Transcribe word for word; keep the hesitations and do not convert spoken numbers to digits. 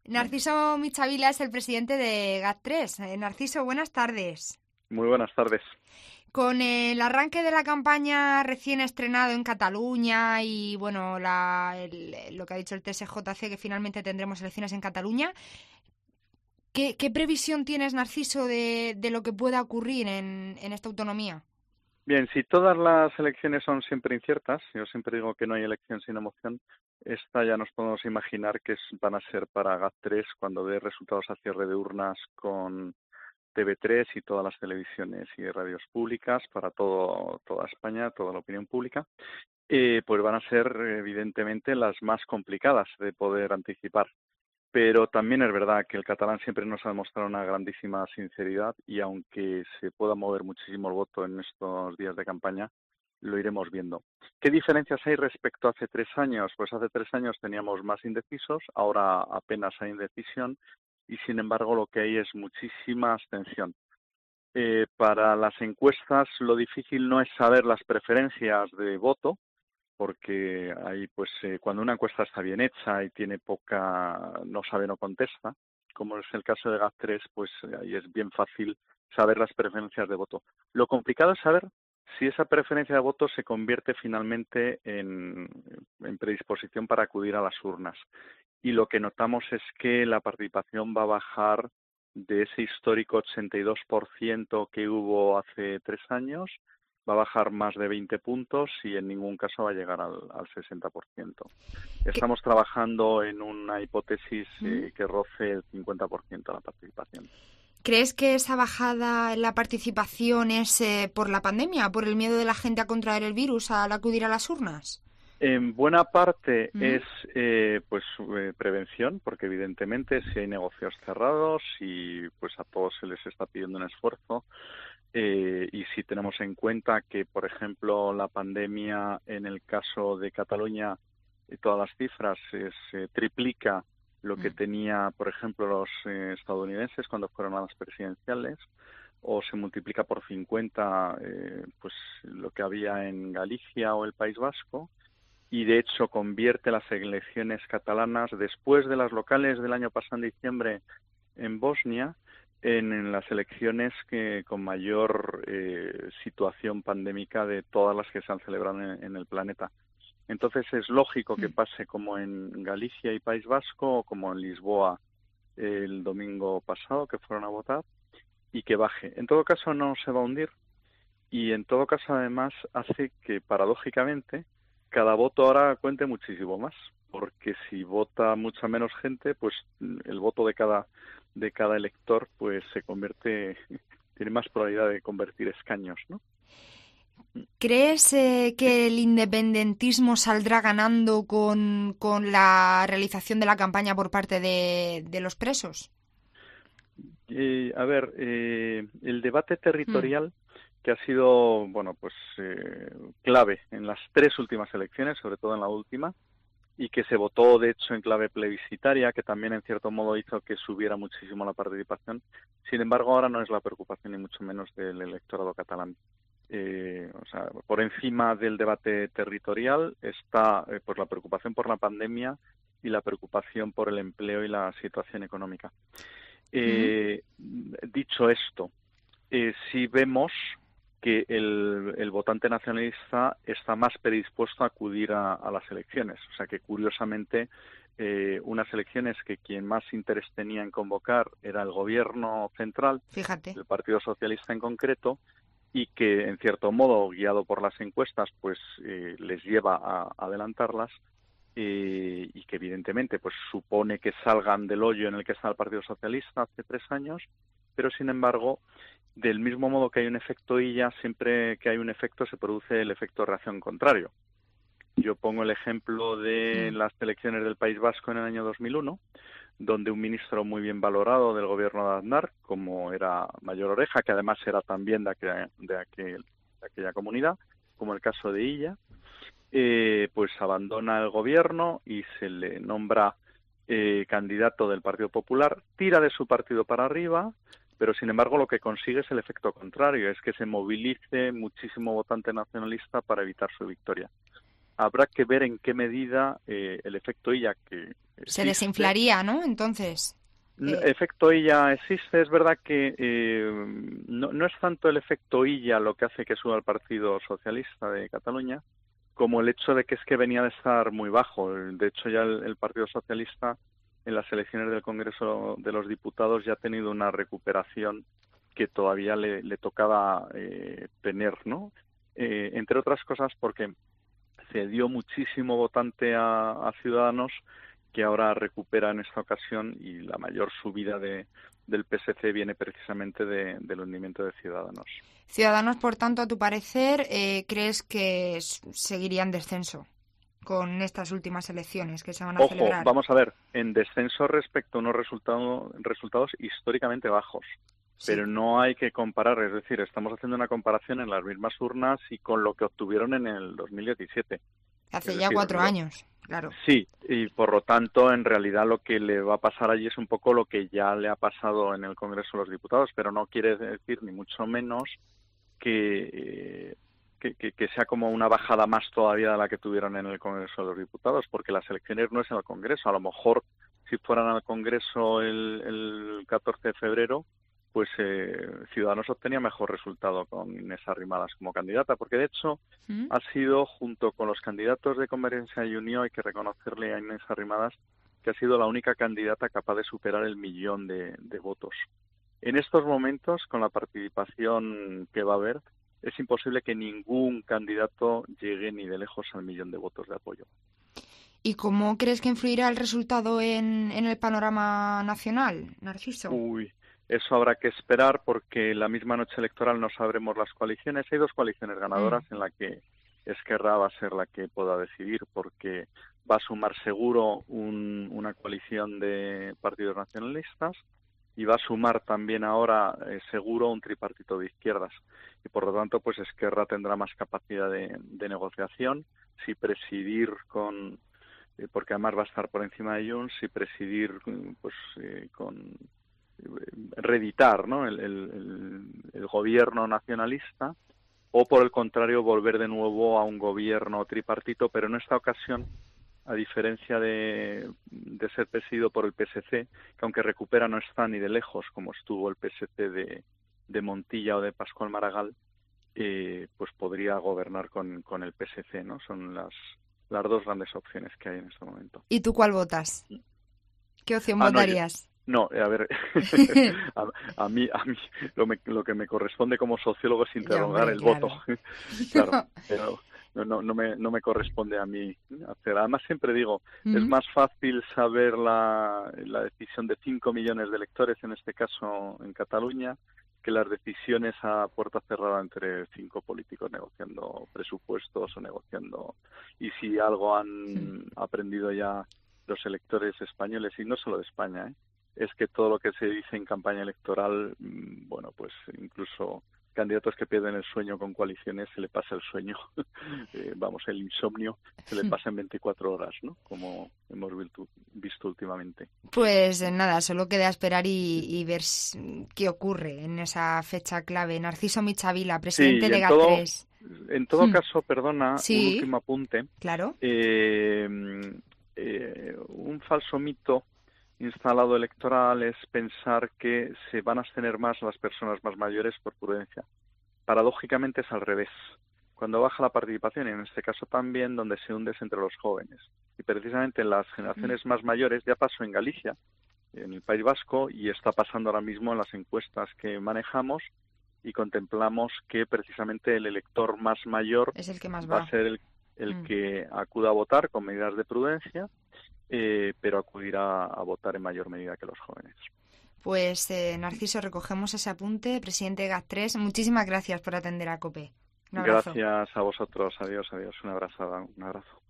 Narciso Michavila es el presidente de GAT tres. Eh, Narciso, buenas tardes. Muy buenas tardes. Con el arranque de la campaña recién estrenado en Cataluña y bueno, la, el- lo que ha dicho el T S J C, que finalmente tendremos elecciones en Cataluña, ¿qué, qué previsión tienes, Narciso, de, de lo que pueda ocurrir en, en esta autonomía? Bien, si todas las elecciones son siempre inciertas, yo siempre digo que no hay elección sin emoción, esta ya nos podemos imaginar que es- van a ser para GAT tres cuando dé resultados a cierre de urnas con T V tres y todas las televisiones y radios públicas para todo, toda España, toda la opinión pública, eh, pues van a ser evidentemente las más complicadas de poder anticipar. Pero también es verdad que el catalán siempre nos ha demostrado una grandísima sinceridad y aunque se pueda mover muchísimo el voto en estos días de campaña, lo iremos viendo. ¿Qué diferencias hay respecto a hace tres años? Pues hace tres años teníamos más indecisos, ahora apenas hay indecisión y sin embargo lo que hay es muchísima abstención. Eh, para las encuestas lo difícil no es saber las preferencias de voto, porque ahí pues eh, cuando una encuesta está bien hecha y tiene poca no sabe no contesta, como es el caso de GAT tres, pues eh, ahí es bien fácil saber las preferencias de voto. Lo complicado es saber si esa preferencia de voto se convierte finalmente en, en predisposición para acudir a las urnas. Y lo que notamos es que la participación va a bajar de ese histórico ochenta y dos por ciento que hubo hace tres años, va a bajar más de veinte puntos y en ningún caso va a llegar al, al sesenta por ciento. ¿Qué- Estamos trabajando en una hipótesis ¿Mm? eh, que roce el cincuenta por ciento de la participación. ¿Crees que esa bajada en la participación es eh, por la pandemia, por el miedo de la gente a contraer el virus al acudir a las urnas? En buena parte ¿Mm? es eh, pues eh, prevención, porque evidentemente si hay negocios cerrados y pues a todos se les está pidiendo un esfuerzo, eh, y si tenemos en cuenta que, por ejemplo, la pandemia en el caso de Cataluña, eh, todas las cifras eh, se triplica lo que Mm. tenía, por ejemplo, los eh, estadounidenses cuando fueron a las presidenciales, o se multiplica por cincuenta eh, pues lo que había en Galicia o el País Vasco, y de hecho convierte las elecciones catalanas después de las locales del año pasado en diciembre en Bosnia en, en las elecciones que con mayor eh, situación pandémica de todas las que se han celebrado en, en el planeta. Entonces es lógico que Mm. pase como en Galicia y País Vasco o como en Lisboa el domingo pasado que fueron a votar y que baje. En todo caso no se va a hundir y en todo caso además hace que paradójicamente cada voto ahora cuente muchísimo más, porque si vota mucha menos gente, pues el voto de cada de cada elector pues se convierte tiene más probabilidad de convertir escaños, ¿no? ¿Crees eh, que el independentismo saldrá ganando con, con la realización de la campaña por parte de, de los presos? Eh, a ver, eh, el debate Mm. territorial que ha sido, bueno, pues eh, clave en las tres últimas elecciones, sobre todo en la última, y que se votó, de hecho, en clave plebiscitaria, que también, en cierto modo, hizo que subiera muchísimo la participación. Sin embargo, ahora no es la preocupación, ni mucho menos, del electorado catalán. Eh, o sea, por encima del debate territorial está eh, pues la preocupación por la pandemia y la preocupación por el empleo y la situación económica. Mm. Eh, dicho esto, eh, sí vemos que el, el votante nacionalista está más predispuesto a acudir a, a las elecciones. O sea que, curiosamente, eh, unas elecciones que quien más interés tenía en convocar era el gobierno central, Fíjate. el Partido Socialista en concreto, y que, en cierto modo, guiado por las encuestas, pues eh, les lleva a, a adelantarlas, eh, y que evidentemente pues supone que salgan del hoyo en el que está el Partido Socialista hace tres años, pero sin embargo, del mismo modo que hay un efecto Illa, siempre que hay un efecto se produce el efecto reacción contrario. Yo pongo el ejemplo de Mm. las elecciones del País Vasco en el año dos mil uno, donde un ministro muy bien valorado del gobierno de Aznar, como era Mayor Oreja, que además era también de, aquella, de, aquel, de aquella comunidad, como el caso de Illa, eh, pues abandona el gobierno y se le nombra eh, candidato del Partido Popular, tira de su partido para arriba, pero sin embargo lo que consigue es el efecto contrario, es que se movilice muchísimo votante nacionalista para evitar su victoria. Habrá que ver en qué medida eh, el efecto Illa, que Se desinflaría, ¿no? Entonces... Eh... Efecto Illa existe, es verdad que eh, no, no es tanto el efecto Illa lo que hace que suba el Partido Socialista de Cataluña, como el hecho de que es que venía de estar muy bajo. De hecho, ya el, el Partido Socialista en las elecciones del Congreso de los Diputados ya ha tenido una recuperación que todavía le, le tocaba eh, tener, ¿no? Eh, entre otras cosas porque cedió muchísimo votante a, a Ciudadanos, que ahora recupera en esta ocasión, y la mayor subida de, del P S C viene precisamente de, del hundimiento de Ciudadanos. Ciudadanos, por tanto, a tu parecer, eh, ¿crees que seguiría en descenso con estas últimas elecciones que se van a Ojo, celebrar? Ojo, vamos a ver, en descenso respecto a unos resultado, resultados históricamente bajos. Sí. Pero no hay que comparar, es decir, estamos haciendo una comparación en las mismas urnas y con lo que obtuvieron en el dos mil diecisiete. Hace es ya decir, cuatro lo, años, claro. Sí, y por lo tanto, en realidad lo que le va a pasar allí es un poco lo que ya le ha pasado en el Congreso de los Diputados, pero no quiere decir ni mucho menos que, eh, que, que, que sea como una bajada más todavía de la que tuvieron en el Congreso de los Diputados, porque las elecciones no es en el Congreso. A lo mejor si fueran al Congreso el, el catorce de febrero, pues eh, Ciudadanos obtenía mejor resultado con Inés Arrimadas como candidata, porque de hecho ¿Mm? ha sido, junto con los candidatos de Convergencia y Unió, hay que reconocerle a Inés Arrimadas, que ha sido la única candidata capaz de superar el millón de, de votos. En estos momentos, con la participación que va a haber, es imposible que ningún candidato llegue ni de lejos al millón de votos de apoyo. ¿Y cómo crees que influirá el resultado en, en el panorama nacional, Narciso? Uy... Eso habrá que esperar porque la misma noche electoral no sabremos las coaliciones. Hay dos coaliciones ganadoras mm. en la que Esquerra va a ser la que pueda decidir, porque va a sumar seguro un, una coalición de partidos nacionalistas y va a sumar también ahora eh, seguro un tripartito de izquierdas. Y por lo tanto, pues Esquerra tendrá más capacidad de, de negociación, si presidir con... Eh, porque además va a estar por encima de Junts, si presidir pues eh, con... reeditar, ¿no? el, el, el gobierno nacionalista, o por el contrario volver de nuevo a un gobierno tripartito, pero en esta ocasión, a diferencia de, de ser presidido por el P S C, que aunque recupera no está ni de lejos como estuvo el P S C de, de Montilla o de Pascual Maragall, eh, pues podría gobernar con, con el P S C, ¿no? Son las, las dos grandes opciones que hay en este momento. ¿Y tú cuál votas? ¿Qué opción ah, votarías? No, yo... No, a ver, a, a mí, a mí lo, me, lo que me corresponde como sociólogo es interrogar ya, hombre, el claro. voto, claro, pero no, no, no, me, no me corresponde a mí hacer. Además, siempre digo, mm-hmm. es más fácil saber la, la decisión de cinco millones de electores, en este caso en Cataluña, que las decisiones a puerta cerrada entre cinco políticos negociando presupuestos o negociando. Y si algo han mm. aprendido ya los electores españoles, y no solo de España, ¿eh? es que todo lo que se dice en campaña electoral, bueno, pues incluso candidatos que pierden el sueño con coaliciones, se le pasa el sueño, eh, vamos, el insomnio, se le pasa en veinticuatro horas, ¿no? Como hemos visto, visto últimamente. Pues nada, solo queda esperar y, y ver qué ocurre en esa fecha clave. Narciso Michavila, presidente sí, de G A tres. En todo caso, perdona, sí, un último apunte. Claro. Eh, eh, un falso mito instalado electoral es pensar que se van a abstener más las personas más mayores por prudencia. Paradójicamente es al revés. Cuando baja la participación, y en este caso también, donde se hunde es entre los jóvenes. Y precisamente en las generaciones más mayores, ya pasó en Galicia, en el País Vasco, y está pasando ahora mismo en las encuestas que manejamos, y contemplamos que precisamente el elector más mayor es el que más va. va a ser el, el mm. que acuda a votar con medidas de prudencia, Eh, pero acudirá a votar en mayor medida que los jóvenes. Pues, eh, Narciso, recogemos ese apunte, presidente de G A tres. Muchísimas gracias por atender a COPE. Un abrazo. Gracias a vosotros. Adiós, adiós. Una abrazada, un abrazo.